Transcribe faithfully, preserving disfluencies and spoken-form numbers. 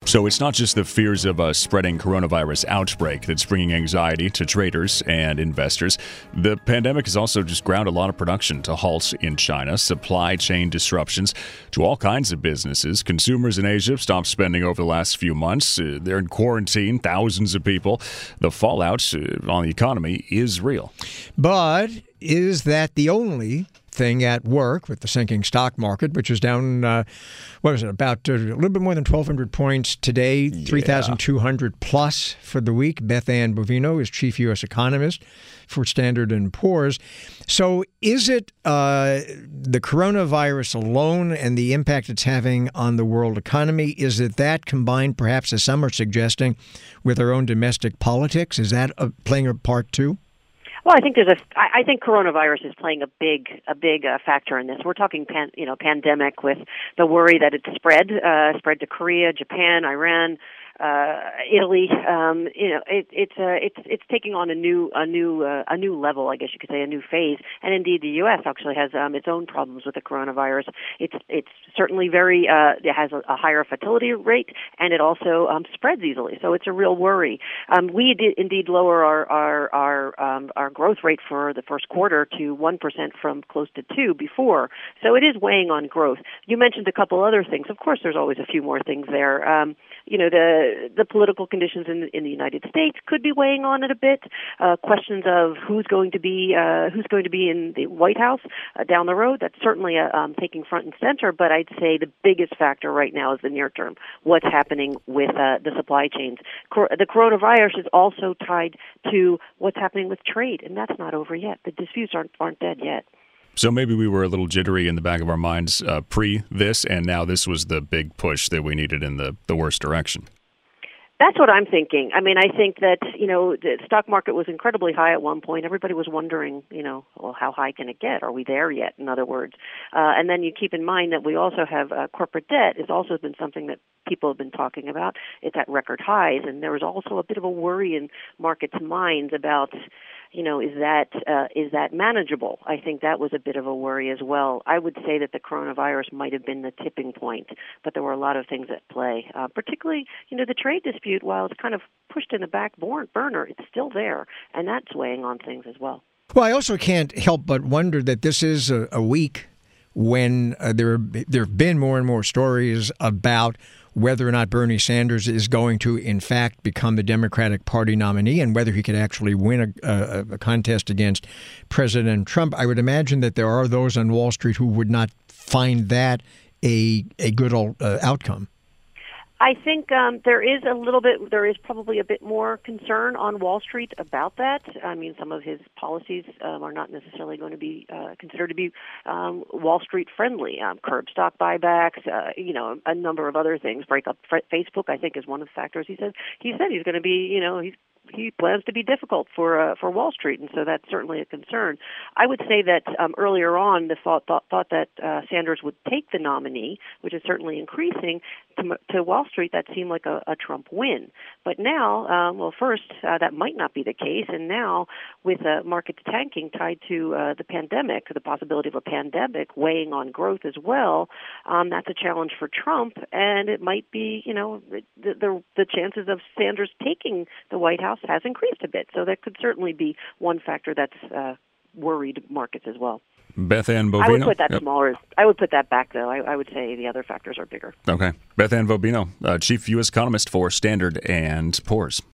So it's not just the fears of a spreading coronavirus outbreak that's bringing anxiety to traders and investors. The pandemic has also just ground a lot of production to halt in China, supply chain disruptions to all kinds of businesses. Consumers in Asia stopped spending over the last few months. Uh, they're in quarantine, thousands of people. The fallout uh, on the economy is real. But is that the only thing at work with the sinking stock market, which is down, uh, what is it, about uh, a little bit more than twelve hundred points today, yeah. three thousand two hundred plus for the week. Beth Ann Bovino is chief U S economist for Standard and Poor's. So is it uh, the coronavirus alone and the impact it's having on the world economy? Is it that combined, perhaps, as some are suggesting, with our own domestic politics? Is that uh, playing a part too? Well, I think there's a. I think coronavirus is playing a big, a big uh, factor in this. We're talking, pan, you know, pandemic with the worry that it's spread, uh, spread to Korea, Japan, Iran, uh, Italy. Um, you know, it, it's uh, it's it's taking on a new, a new, uh, a new level, I guess you could say, a new phase. And indeed, the U S actually has um, its own problems with the coronavirus. It's it's certainly very. Uh, it has a, a higher fatality rate, and it also um, spreads easily. So it's a real worry. Um, we did indeed lower our our our um, our growth rate for the first quarter to one percent from close to two before. So it is weighing on growth. You mentioned a couple other things. Of course, there's always a few more things there. Um, you know, the the political conditions in in the United States could be weighing on it a bit. Uh, questions of who's going to be uh, who's going to be in the White House uh, down the road. That's certainly uh, um, taking front and center. But I'd say the biggest factor right now is the near term. What's happening with uh, the supply chains? Cor- the coronavirus is also tied to what's happening with trade, and that's not over yet. The disputes aren't aren't dead yet. So maybe we were a little jittery in the back of our minds uh, pre this, and now this was the big push that we needed in the, the worst direction. That's what I'm thinking. I mean, I think that, you know, the stock market was incredibly high at one point. Everybody was wondering, you know, well, how high can it get? Are we there yet, in other words? Uh, and then you keep in mind that we also have uh, corporate debt has also been something that people have been talking about. It's at record highs, and there was also a bit of a worry in markets' minds about, you know, is that uh, is that manageable? I think that was a bit of a worry as well. I would say that the coronavirus might have been the tipping point, but there were a lot of things at play, uh, particularly, you know, the trade dispute, while it's kind of pushed in the back burner, it's still there, and that's weighing on things as well. Well, I also can't help but wonder that this is a, a week when uh, there there have been more and more stories about whether or not Bernie Sanders is going to, in fact, become the Democratic Party nominee and whether he could actually win a, a, a contest against President Trump. I would imagine that there are those on Wall Street who would not find that a a good uh, outcome. I think um, there is a little bit, there is probably a bit more concern on Wall Street about that. I mean, some of his policies um, are not necessarily going to be uh, considered to be um, Wall Street friendly. Um, curb stock buybacks, uh, you know, a number of other things. Break up Facebook, I think, is one of the factors. He said he said he's going to be, you know, he's he plans to be difficult for uh, for Wall Street, and so that's certainly a concern. I would say that um, earlier on, the thought thought, thought that uh, Sanders would take the nominee, which is certainly increasing to, to Wall Street. That seemed like a, a Trump win, but now, um, well, first uh, that might not be the case, and now with uh, markets tanking tied to uh, the pandemic, the possibility of a pandemic weighing on growth as well, um, that's a challenge for Trump, and it might be, you know, the the, the chances of Sanders taking the White House has increased a bit. So that could certainly be one factor that's uh, worried markets as well. Beth Ann Bovino. I would put that yep. smaller. I would put that back, though. I, I would say the other factors are bigger. Okay. Beth Ann Bovino, uh, chief U S economist for Standard and Poor's.